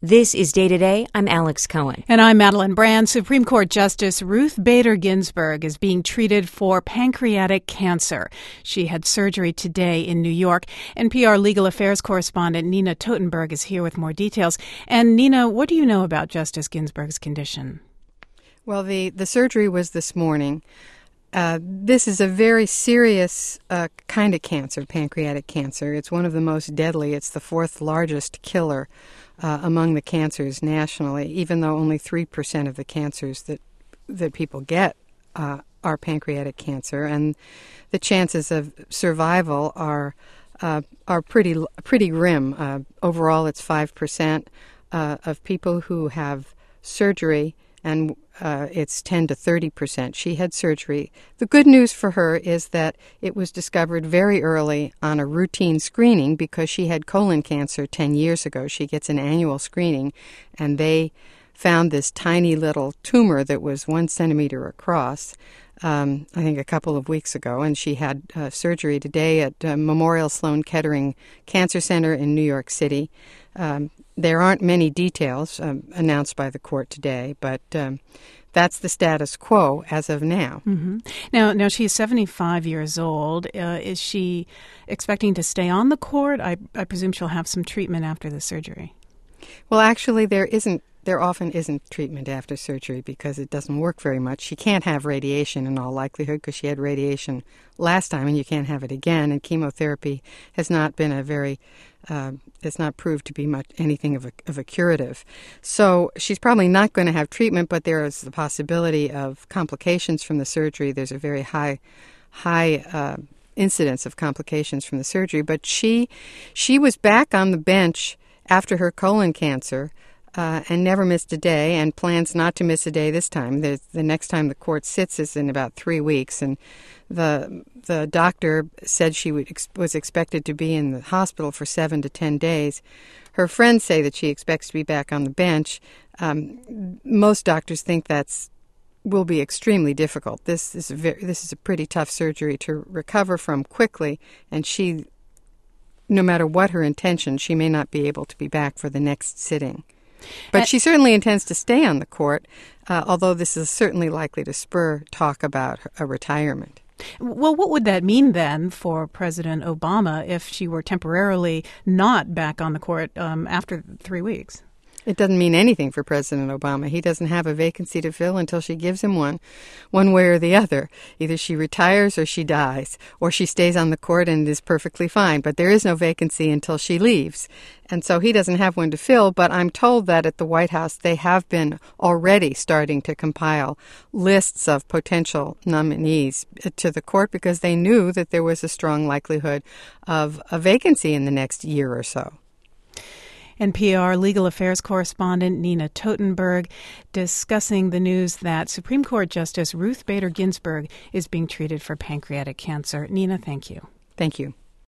This is Day to Day. I'm Alex Cohen. And I'm Madeline Brand. Supreme Court Justice Ruth Bader Ginsburg is being treated for pancreatic cancer. She had surgery today in New York. NPR legal affairs correspondent Nina Totenberg is here with more details. And Nina, what do you know about Justice Ginsburg's condition? Well, the surgery was this morning. This is a very serious kind of cancer, pancreatic cancer. It's one of the most deadly. It's the fourth largest killer among the cancers nationally, even though only 3% of the cancers that people get are pancreatic cancer. And the chances of survival are pretty grim. Overall, it's 5% of people who have surgery, and it's 10 to 30%. She had surgery. The good news for her is that it was discovered very early on a routine screening because she had colon cancer 10 years ago. She gets an annual screening, and they found this tiny little tumor that was 1 centimeter across, I think a couple of weeks ago, and she had surgery today at Memorial Sloan Kettering Cancer Center in New York City. There aren't many details announced by the court today, but that's the status quo as of now. Mm-hmm. Now she's 75 years old. Is she expecting to stay on the court? I presume she'll have some treatment after the surgery. Well, actually, there often isn't treatment after surgery because it doesn't work very much. She can't have radiation in all likelihood because she had radiation last time, and you can't have it again. And chemotherapy has not been it's not proved to be anything of a curative. So she's probably not going to have treatment, but there is the possibility of complications from the surgery. There's a very high incidence of complications from the surgery. But she was back on the bench after her colon cancer and never missed a day, and plans not to miss a day this time. The next time the court sits is in about 3 weeks, and the doctor said she was expected to be in the hospital for 7 to 10 days. Her friends say that she expects to be back on the bench. Most doctors think will be extremely difficult. This is a pretty tough surgery to recover from quickly, and she, no matter what her intention, she may not be able to be back for the next sitting. But she certainly intends to stay on the court, although this is certainly likely to spur talk about a retirement. Well, what would that mean then for President Obama if she were temporarily not back on the court after 3 weeks? It doesn't mean anything for President Obama. He doesn't have a vacancy to fill until she gives him one way or the other. Either she retires or she dies, or she stays on the court and is perfectly fine. But there is no vacancy until she leaves. And so he doesn't have one to fill, but I'm told that at the White House they have been already starting to compile lists of potential nominees to the court because they knew that there was a strong likelihood of a vacancy in the next year or so. NPR legal affairs correspondent Nina Totenberg discussing the news that Supreme Court Justice Ruth Bader Ginsburg is being treated for pancreatic cancer. Nina, thank you. Thank you.